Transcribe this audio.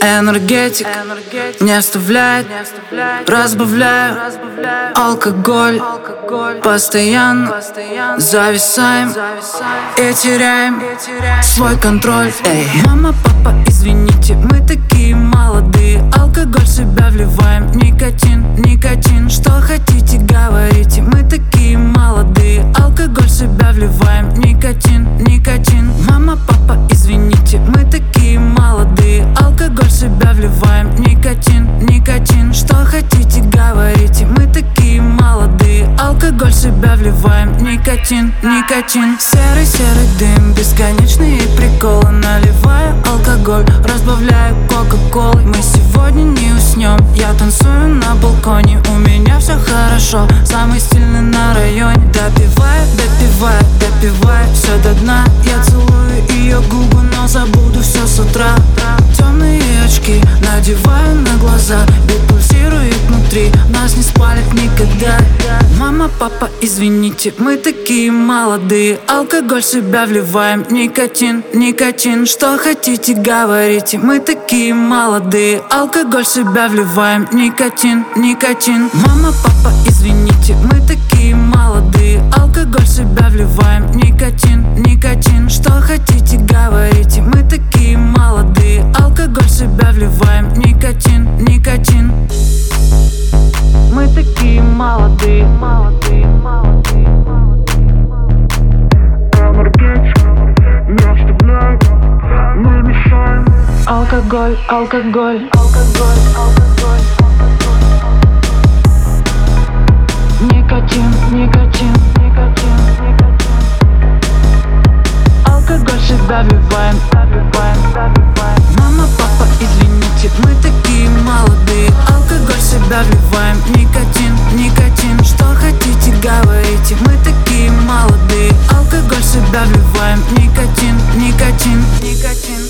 Энергетик не оставляет, разбавляю алкоголь. Постоянно зависаем и теряем свой контроль. Эй, мама, папа, извините, мы такие молодые. Алкоголь в себя вливаем, никотин, никотин. Что хотите, говорите, мы такие молодые. Алкоголь в себя вливаем, никотин, никотин. Мама, папа, извините, мы такие молодые. Алкоголь в себя вливаем, никотин, никотин. Что хотите, говорите, мы такие молодые. Алкоголь в себя вливаем, никотин, никотин. Серый-серый дым, бесконечные приколы. Наливаю алкоголь, разбавляю кока-колой. Мы сегодня не уснем, я танцую на балконе. У меня все хорошо, самый стильный на районе. Допиваю, допиваю, допиваю все до дна. Я целую ее губы, но забуду все с утра. Темные очки надеваю на глаза, бит пульсирует внутри, нас не спалит никогда. Мама, папа, извините, мы такие молодые. Алкоголь в себя вливаем, никотин, никотин. Что хотите, говорите, мы такие молодые. Алкоголь в себя вливаем, никотин, никотин. Мама, папа, извините, мы такие молодые. Алкоголь в себя вливаем, никотин, никотин. Что хотите, говорите, мы такие молодые. Алкоголь в себя вливаем, никотин, никотин. Мы такие молодые, молодые, молодые, молодые. Энергетик не оставляет, мы мешаем. Алкоголь, алкоголь, алкоголь, алкоголь. Никотин, никотин, никотин, никотин. Алкоголь в себя вливаем, вливаем, вливаем. Мама, папа, извините, мы такие молодые. Алкоголь в себя вливаем, никотин, никотин. Что хотите, говорите, мы такие молодые. Алкоголь в себя вливаем, никотин, никотин, никотин.